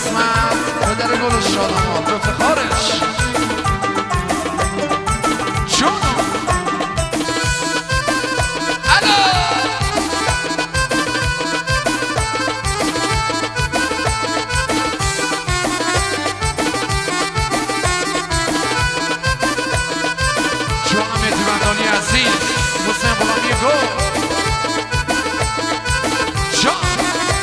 قسمت پدر گل شادمان به افتخارش جون عزیز حسین غلامی گل جان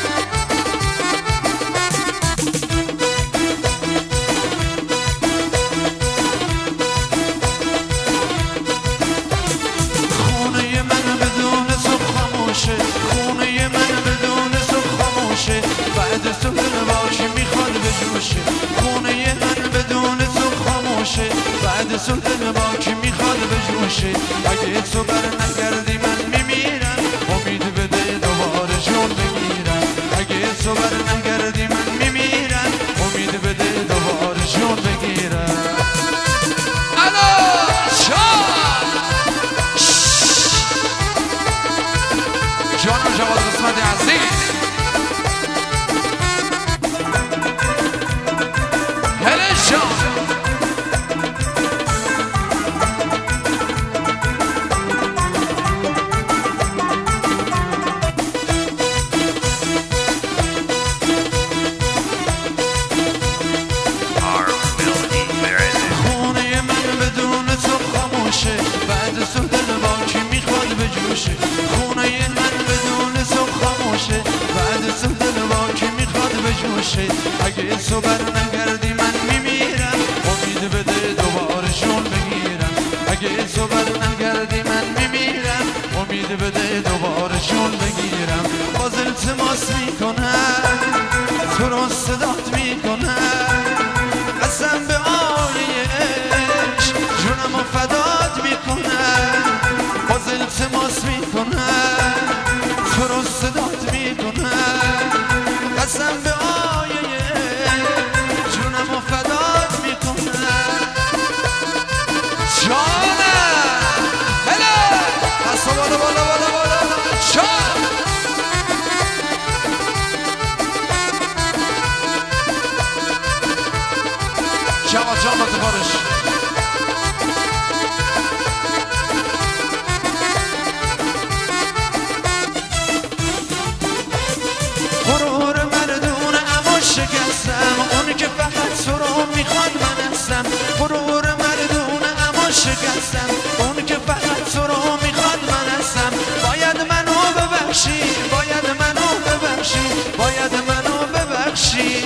خونه من بدون تو خاموشه خونه من بدون تو خاموشه بعد تو دل باشی میخواد بجوشه خونه من بدون تو خاموشه بعد تو دل باشی میخواد بجوشه اگه تو بر نگردی من میمیرم امید بده دوباره جون بگیرم اگه تو بر نگردی من میمیرم امید بده دوباره جون بگیرم الو جانم جواد قسمت عزیز هله جان اگه تو بر نگردی من میمیرم امید بده دوباره جون بگیرم اگه تو بر نگردی من میمیرم امید بده دوباره جون بگیرم باز التماس میکنم تو رو صدات میکنم قسم به آلیش جونم و فدات میکنم باز التماس میکنم تو رو صدات میکنم قسم به جواد جان باتفارش غرور مردونه اما شکستم اون که فقط تو رو میخواد من هستم غرور مردونه اما شکستم اون که فقط تو رو میخواد من هستم باید منو ببخشی باید منو ببخشی باید منو ببخشی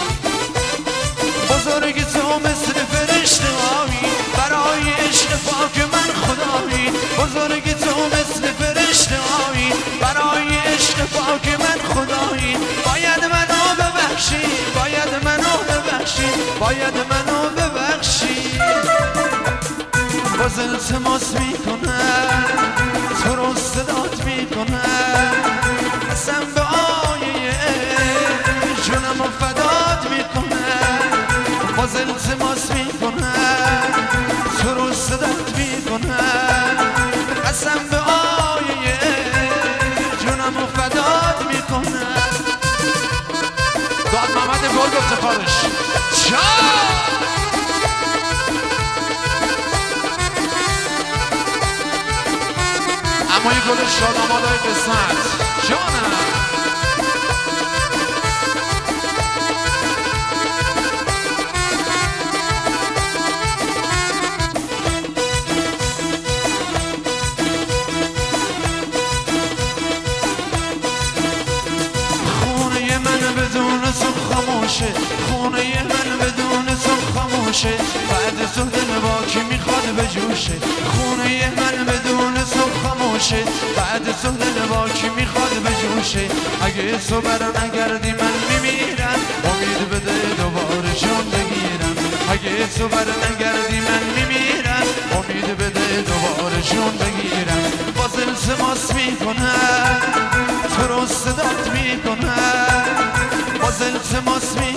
بزرگ تو مثل فرشته هایی برای عشق پاک من خدایی بزرگ تو مثل فرشته هایی برای عشق پاک من خدایی باید منو ببخشی باید منو ببخشی باید منو ببخشی باز التماس میکنم تو رو صدات میکنم قسم به آیه جونم و فدات میکنم باز التماس میکنم تو رو صدات میکنم قسم به آیه جونم و فدات میکنم داد محمد گل به افتخارش اما یه گل شادمانای قسمت جانم خونه من بدون تو خاموشه بعد تو دل باکی میخواد بجوشه خونه من بدون تو خاموشه بعد تو دل باکی میخواد بجوشه اگه تو بر نگردی من میمیرم امید بده دوباره جون بگیرم اگه تو بر نگردی من میمیرم امید بده دوباره جون بگیرم باز التماس میکنم تو رو صدات میکنم باز التماس میکنم